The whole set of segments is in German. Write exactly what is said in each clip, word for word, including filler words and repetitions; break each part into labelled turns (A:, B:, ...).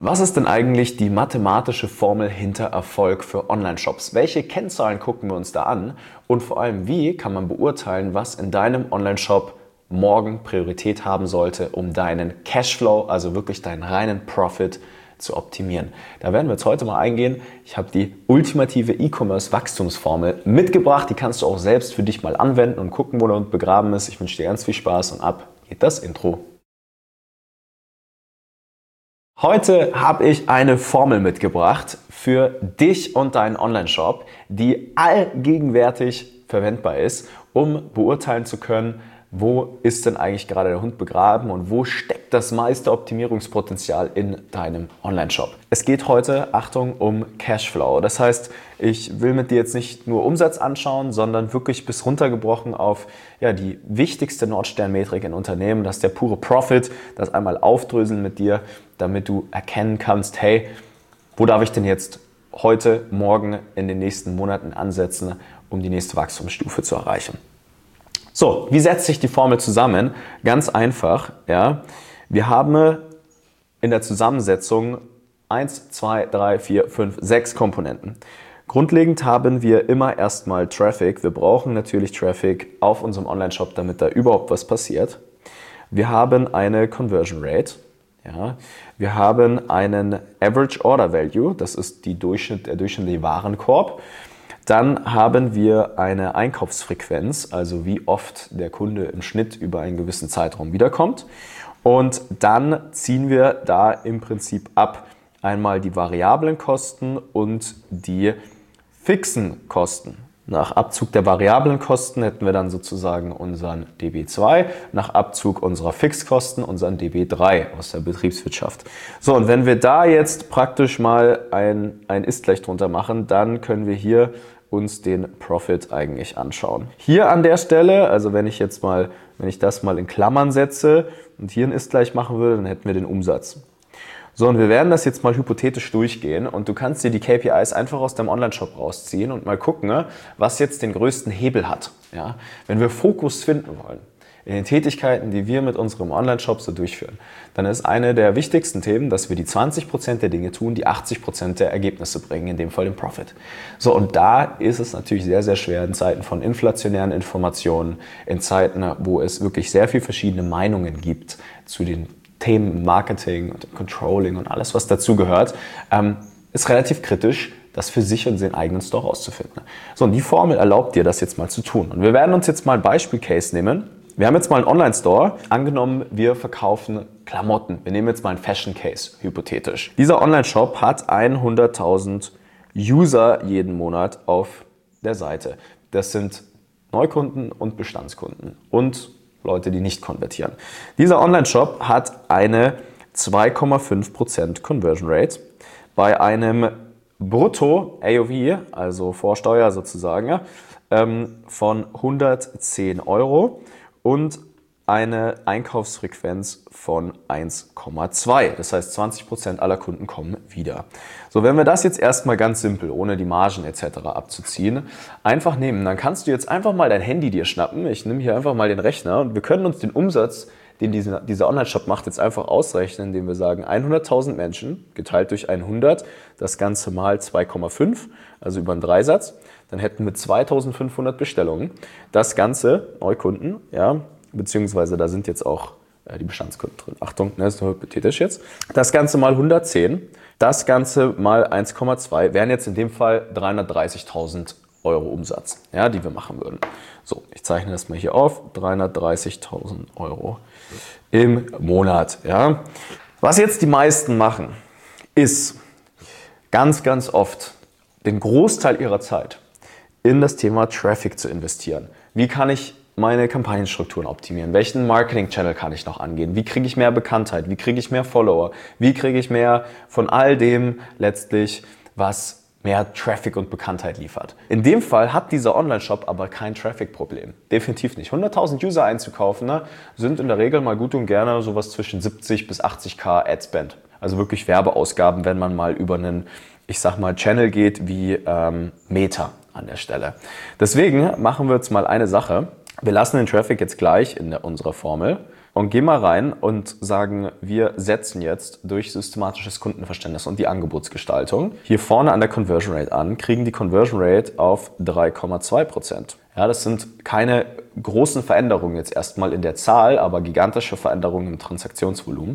A: Was ist denn eigentlich die mathematische Formel hinter Erfolg für Online-Shops? Welche Kennzahlen gucken wir uns da an? Und vor allem, wie kann man beurteilen, was in deinem Online-Shop morgen Priorität haben sollte, um deinen Cashflow, also wirklich deinen reinen Profit zu optimieren? Da werden wir jetzt heute mal eingehen. Ich habe die ultimative E-Commerce-Wachstumsformel mitgebracht. Die kannst du auch selbst für dich mal anwenden und gucken, wo der Hund begraben ist. Ich wünsche dir ganz viel Spaß und ab geht das Intro. Heute habe ich eine Formel mitgebracht für dich und deinen Online-Shop, die allgegenwärtig verwendbar ist, um beurteilen zu können, wo ist denn eigentlich gerade der Hund begraben und wo steckt das meiste Optimierungspotenzial in deinem Online-Shop. Es geht heute, Achtung, um Cashflow. Das heißt, ich will mit dir jetzt nicht nur Umsatz anschauen, sondern wirklich bis runtergebrochen auf ja, die wichtigste Nordsternmetrik in Unternehmen, das ist der pure Profit, das einmal aufdröseln mit dir, damit du erkennen kannst, hey, wo darf ich denn jetzt heute, morgen, in den nächsten Monaten ansetzen, um die nächste Wachstumsstufe zu erreichen. So, wie setzt sich die Formel zusammen? Ganz einfach, ja. Wir haben in der Zusammensetzung eins, zwei, drei, vier, fünf, sechs Komponenten. Grundlegend haben wir immer erstmal Traffic. Wir brauchen natürlich Traffic auf unserem Online-Shop, damit da überhaupt was passiert. Wir haben eine Conversion Rate. Ja. Wir haben einen Average Order Value, das ist die Durchschnitt, der durchschnittliche Warenkorb. Dann haben wir eine Einkaufsfrequenz, also wie oft der Kunde im Schnitt über einen gewissen Zeitraum wiederkommt. Und dann ziehen wir da im Prinzip ab einmal die variablen Kosten und die fixen Kosten. Nach Abzug der variablen Kosten hätten wir dann sozusagen unseren D B zwei, nach Abzug unserer Fixkosten unseren D B drei aus der Betriebswirtschaft. So, und wenn wir da jetzt praktisch mal ein, ein Ist-Gleich drunter machen, dann können wir hier uns den Profit eigentlich anschauen. Hier an der Stelle, also wenn ich jetzt mal, wenn ich das mal in Klammern setze und hier ein Ist-Gleich machen würde, dann hätten wir den Umsatz. So, und wir werden das jetzt mal hypothetisch durchgehen und du kannst dir die K P Is einfach aus deinem Online-Shop rausziehen und mal gucken, was jetzt den größten Hebel hat. Ja? Wenn wir Fokus finden wollen in den Tätigkeiten, die wir mit unserem Online-Shop so durchführen, dann ist eine der wichtigsten Themen, dass wir die zwanzig Prozent der Dinge tun, die achtzig Prozent der Ergebnisse bringen, in dem Fall den Profit. So, und da ist es natürlich sehr, sehr schwer in Zeiten von inflationären Informationen, in Zeiten, wo es wirklich sehr viele verschiedene Meinungen gibt zu den Themen Marketing und Controlling und alles, was dazu gehört, ähm, ist relativ kritisch, das für sich und den eigenen Store rauszufinden. So, und die Formel erlaubt dir, das jetzt mal zu tun. Und wir werden uns jetzt mal ein Beispiel-Case nehmen. Wir haben jetzt mal einen Online-Store. Angenommen, wir verkaufen Klamotten. Wir nehmen jetzt mal einen Fashion-Case, hypothetisch. Dieser Online-Shop hat hunderttausend User jeden Monat auf der Seite. Das sind Neukunden und Bestandskunden und Leute, die nicht konvertieren. Dieser Online-Shop hat eine zwei Komma fünf Prozent Conversion Rate bei einem Brutto A O V, also vor Steuer sozusagen, von hundertzehn Euro und eine Einkaufsfrequenz von eins Komma zwei. Das heißt, zwanzig Prozent aller Kunden kommen wieder. So, wenn wir das jetzt erstmal ganz simpel, ohne die Margen et cetera abzuziehen, einfach nehmen, dann kannst du jetzt einfach mal dein Handy dir schnappen. Ich nehme hier einfach mal den Rechner und wir können uns den Umsatz, den dieser, dieser Online-Shop macht, jetzt einfach ausrechnen, indem wir sagen hunderttausend Menschen geteilt durch hundert, das Ganze mal zwei Komma fünf, also über einen Dreisatz. Dann hätten wir zweitausendfünfhundert Bestellungen. Das Ganze, Neukunden, ja, beziehungsweise da sind jetzt auch äh, die Bestandskunden drin. Achtung, das ist nur hypothetisch jetzt. Das Ganze mal hundertzehn, das Ganze mal eins Komma zwei wären jetzt in dem Fall dreihundertdreißigtausend Euro Umsatz, ja, die wir machen würden. So, ich zeichne das mal hier auf, dreihundertdreißigtausend Euro im Monat. Ja. Was jetzt die meisten machen, ist ganz, ganz oft den Großteil ihrer Zeit in das Thema Traffic zu investieren. Wie kann ich meine Kampagnenstrukturen optimieren? Welchen Marketing-Channel kann ich noch angehen? Wie kriege ich mehr Bekanntheit? Wie kriege ich mehr Follower? Wie kriege ich mehr von all dem letztlich, was mehr Traffic und Bekanntheit liefert? In dem Fall hat dieser Online-Shop aber kein Traffic-Problem. Definitiv nicht. hunderttausend User einzukaufen, ne, sind in der Regel mal gut und gerne sowas zwischen siebzig bis achtzig K Ad-Spend. Also wirklich Werbeausgaben, wenn man mal über einen, ich sag mal, Channel geht wie ähm, Meta an der Stelle. Deswegen machen wir jetzt mal eine Sache. Wir lassen den Traffic jetzt gleich in der, unserer Formel. und gehen mal rein und sagen, wir setzen jetzt durch systematisches Kundenverständnis und die Angebotsgestaltung hier vorne an der Conversion Rate an, kriegen die Conversion Rate auf drei Komma zwei Prozent. Ja, das sind keine großen Veränderungen jetzt erstmal in der Zahl, aber gigantische Veränderungen im Transaktionsvolumen.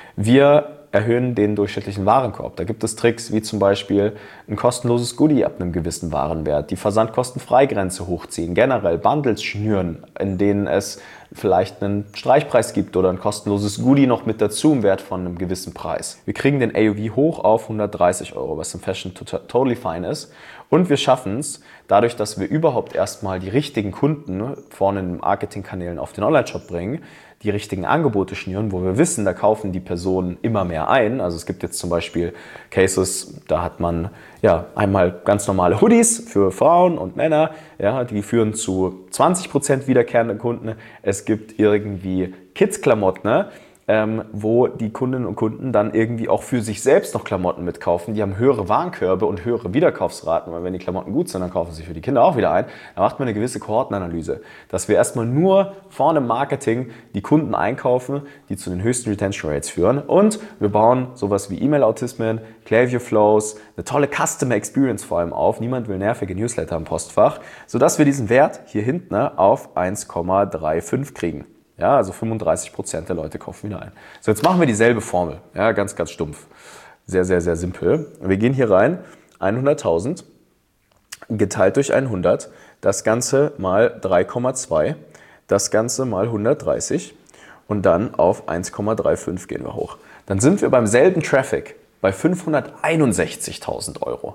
A: Wir erhöhen den durchschnittlichen Warenkorb. Da gibt es Tricks wie zum Beispiel ein kostenloses Goodie ab einem gewissen Warenwert, die Versandkostenfreigrenze hochziehen, generell Bundles schnüren, in denen es vielleicht einen Streichpreis gibt oder ein kostenloses Goodie noch mit dazu im Wert von einem gewissen Preis. Wir kriegen den A O V hoch auf hundertdreißig Euro, was im Fashion totally fine ist. Und wir schaffen es, dadurch, dass wir überhaupt erstmal die richtigen Kunden vorne in den Marketingkanälen auf den Online-Shop bringen, die richtigen Angebote schnüren, wo wir wissen, da kaufen die Personen immer mehr ein. Also es gibt jetzt zum Beispiel Cases, da hat man ja einmal ganz normale Hoodies für Frauen und Männer, ja, die führen zu zwanzig Prozent wiederkehrenden Kunden. Es gibt irgendwie Kids-Klamotten, ne? Ähm, wo die Kundinnen und Kunden dann irgendwie auch für sich selbst noch Klamotten mitkaufen. Die haben höhere Warenkörbe und höhere Wiederkaufsraten, weil wenn die Klamotten gut sind, dann kaufen sie für die Kinder auch wieder ein. Da macht man eine gewisse Kohortenanalyse, dass wir erstmal nur vorne im Marketing die Kunden einkaufen, die zu den höchsten Retention Rates führen. Und wir bauen sowas wie E-Mail-Autismen, Klaviyo Flows, eine tolle Customer Experience vor allem auf. Niemand will nervige Newsletter im Postfach, sodass wir diesen Wert hier hinten auf eins Komma fünfunddreißig kriegen. Ja, also fünfunddreißig Prozent der Leute kaufen wieder ein. So, jetzt machen wir dieselbe Formel. Ja, ganz, ganz stumpf. Sehr, sehr, sehr simpel. Wir gehen hier rein, hunderttausend geteilt durch hundert, das Ganze mal drei Komma zwei, das Ganze mal hundertdreißig und dann auf eins Komma fünfunddreißig gehen wir hoch. Dann sind wir beim selben Traffic bei fünfhunderteinundsechzigtausend Euro.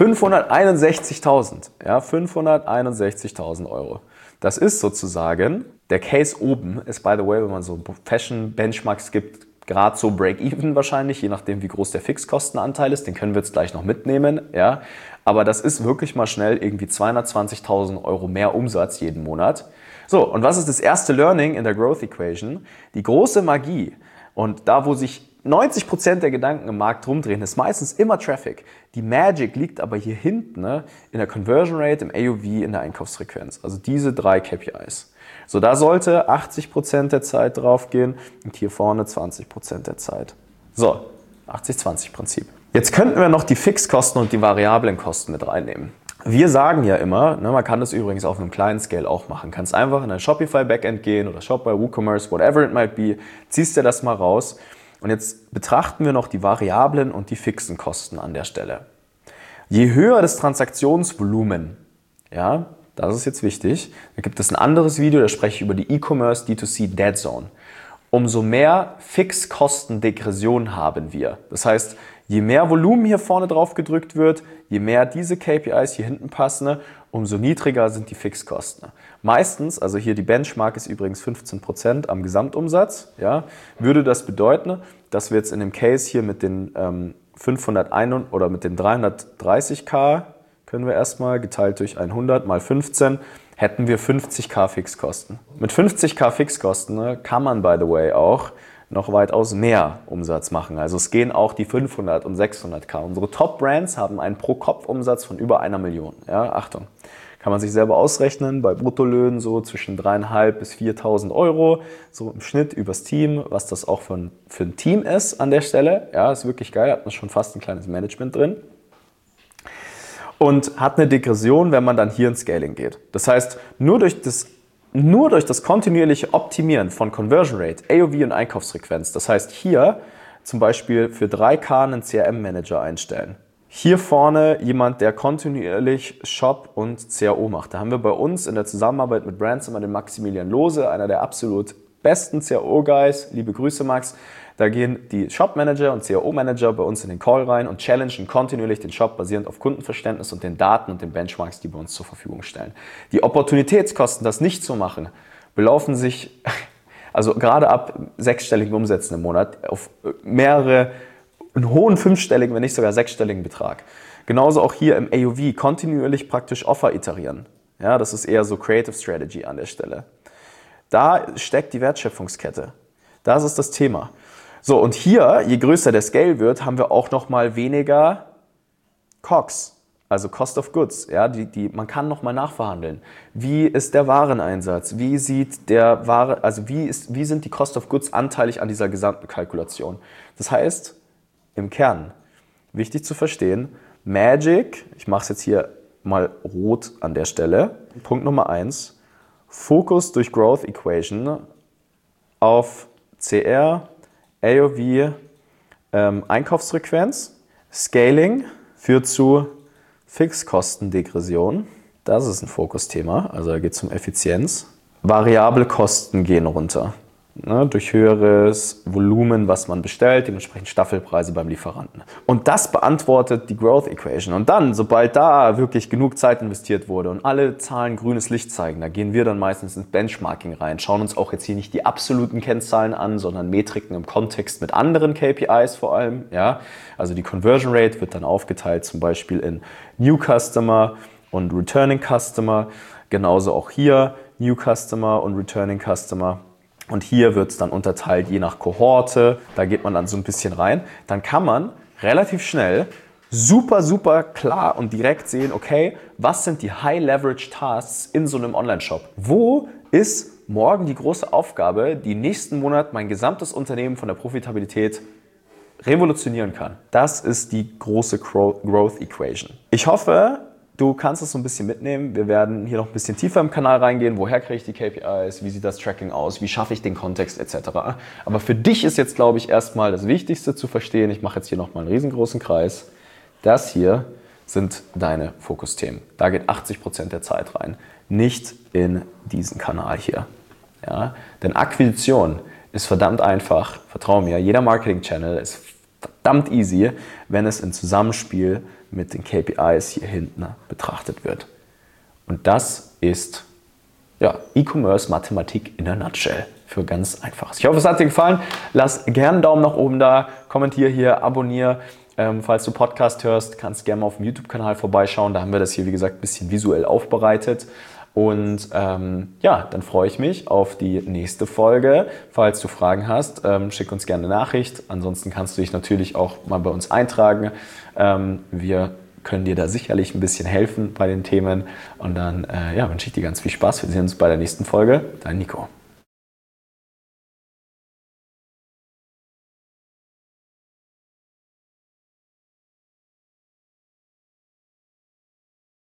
A: fünfhunderteinundsechzigtausend, ja, fünfhunderteinundsechzigtausend Euro. Das ist sozusagen, der Case oben ist, by the way, wenn man so Fashion-Benchmarks gibt, gerade so Break-Even wahrscheinlich, je nachdem wie groß der Fixkostenanteil ist, den können wir jetzt gleich noch mitnehmen, ja. Aber das ist wirklich mal schnell irgendwie zweihundertzwanzigtausend Euro mehr Umsatz jeden Monat. So, und was ist das erste Learning in der Growth Equation? Die große Magie und da, wo sich neunzig Prozent der Gedanken im Markt rumdrehen, ist meistens immer Traffic. Die Magic liegt aber hier hinten, ne, in der Conversion Rate, im A O V, in der Einkaufsfrequenz. Also diese drei K P Is. So, da sollte achtzig Prozent der Zeit drauf gehen und hier vorne zwanzig Prozent der Zeit. So, achtzig zwanzig Prinzip. Jetzt könnten wir noch die Fixkosten und die variablen Kosten mit reinnehmen. Wir sagen ja immer, ne, man kann das übrigens auf einem kleinen Scale auch machen. Kannst einfach in ein Shopify Backend gehen oder Shop bei WooCommerce, whatever it might be, ziehst dir das mal raus. Und jetzt betrachten wir noch die variablen und die fixen Kosten an der Stelle. Je höher das Transaktionsvolumen, ja, das ist jetzt wichtig, da gibt es ein anderes Video, da spreche ich über die E-Commerce D zwei C Dead Zone. Umso mehr Fixkostendegression haben wir. Das heißt, je mehr Volumen hier vorne drauf gedrückt wird, je mehr diese K P Is hier hinten passen, umso niedriger sind die Fixkosten. Meistens, also hier die Benchmark ist übrigens fünfzehn Prozent am Gesamtumsatz, ja, würde das bedeuten, dass wir jetzt in dem Case hier mit den ähm, fünfhunderteins oder mit den dreihundertdreißigtausend können wir erstmal geteilt durch hundert mal fünfzehn, hätten wir fünfzigtausend Fixkosten. Mit fünfzigtausend Fixkosten, ne, kann man, by the way, auch noch weitaus mehr Umsatz machen. Also es gehen auch die fünfhundert und sechshunderttausend. Unsere Top-Brands haben einen Pro-Kopf-Umsatz von über einer Million. Ja, Achtung, kann man sich selber ausrechnen, bei Bruttolöhnen so zwischen dreitausendfünfhundert bis viertausend Euro, so im Schnitt übers Team, was das auch für ein, für ein Team ist an der Stelle. Ja, ist wirklich geil, hat man schon fast ein kleines Management drin. Und hat eine Degression, wenn man dann hier ins Scaling geht. Das heißt, nur durch das Nur durch das kontinuierliche Optimieren von Conversion Rate, A O V und Einkaufsfrequenz, das heißt hier zum Beispiel für drei K einen C R M-Manager einstellen. Hier vorne jemand, der kontinuierlich Shop und C A O macht. Da haben wir bei uns in der Zusammenarbeit mit Brands immer den Maximilian Lose, einer der absolut besten C A O-Guys. Liebe Grüße, Max. Da gehen die Shop-Manager und C A O-Manager bei uns in den Call rein und challengen kontinuierlich den Shop basierend auf Kundenverständnis und den Daten und den Benchmarks, die wir uns zur Verfügung stellen. Die Opportunitätskosten, das nicht zu machen, belaufen sich, also gerade ab sechsstelligen Umsätzen im Monat, auf mehrere, einen hohen fünfstelligen, wenn nicht sogar sechsstelligen Betrag. Genauso auch hier im A O V, kontinuierlich praktisch Offer iterieren. Ja, das ist eher so Creative Strategy an der Stelle. Da steckt die Wertschöpfungskette. Das ist das Thema. So, und hier, je größer der Scale wird, haben wir auch noch mal weniger Cogs. Also Cost of Goods, ja, die, die, man kann nochmal nachverhandeln. Wie ist der Wareneinsatz? Wie sieht der Ware, also wie, ist, wie sind die Cost of Goods anteilig an dieser gesamten Kalkulation? Das heißt, im Kern, wichtig zu verstehen, Magic, ich mache es jetzt hier mal rot an der Stelle, Punkt Nummer eins, Fokus durch Growth Equation auf C R, A O V, ähm, Einkaufsfrequenz, Scaling führt zu Fixkostendegression, das ist ein Fokusthema, also da geht es um Effizienz. Variable Kosten gehen runter, ne, durch höheres Volumen, was man bestellt, dementsprechend Staffelpreise beim Lieferanten. Und das beantwortet die Growth Equation. Und dann, sobald da wirklich genug Zeit investiert wurde und alle Zahlen grünes Licht zeigen, da gehen wir dann meistens ins Benchmarking rein, schauen uns auch jetzt hier nicht die absoluten Kennzahlen an, sondern Metriken im Kontext mit anderen K P Is vor allem. Ja? Also die Conversion Rate wird dann aufgeteilt zum Beispiel in New Customer und Returning Customer. Genauso auch hier New Customer und Returning Customer. Und hier wird es dann unterteilt je nach Kohorte, da geht man dann so ein bisschen rein. Dann kann man relativ schnell super, super klar und direkt sehen, okay, was sind die High-Leverage-Tasks in so einem Online-Shop? Wo ist morgen die große Aufgabe, die nächsten Monat mein gesamtes Unternehmen von der Profitabilität revolutionieren kann? Das ist die große Growth Equation. Ich hoffe, du kannst es so ein bisschen mitnehmen. Wir werden hier noch ein bisschen tiefer im Kanal reingehen. Woher kriege ich die K P Is? Wie sieht das Tracking aus? Wie schaffe ich den Kontext et cetera. Aber für dich ist jetzt, glaube ich, erstmal das Wichtigste zu verstehen. Ich mache jetzt hier nochmal einen riesengroßen Kreis. Das hier sind deine Fokusthemen. Da geht achtzig Prozent der Zeit rein. Nicht in diesen Kanal hier. Ja? Denn Akquisition ist verdammt einfach. Vertrau mir, jeder Marketing-Channel ist verdammt easy, wenn es im Zusammenspiel mit den K P Is hier hinten betrachtet wird. Und das ist ja, E-Commerce-Mathematik in a nutshell. Für ganz einfaches. Ich hoffe, es hat dir gefallen. Lass gerne einen Daumen nach oben da, kommentier hier, abonniere. Ähm, falls du Podcast hörst, kannst du gerne mal auf dem YouTube-Kanal vorbeischauen. Da haben wir das hier, wie gesagt, ein bisschen visuell aufbereitet. Und ähm, ja, dann freue ich mich auf die nächste Folge. Falls du Fragen hast, ähm, schick uns gerne eine Nachricht. Ansonsten kannst du dich natürlich auch mal bei uns eintragen. Ähm, wir können dir da sicherlich ein bisschen helfen bei den Themen. Und dann äh, ja, wünsche ich dir ganz viel Spaß. Wir sehen uns bei der nächsten Folge. Dein Nico.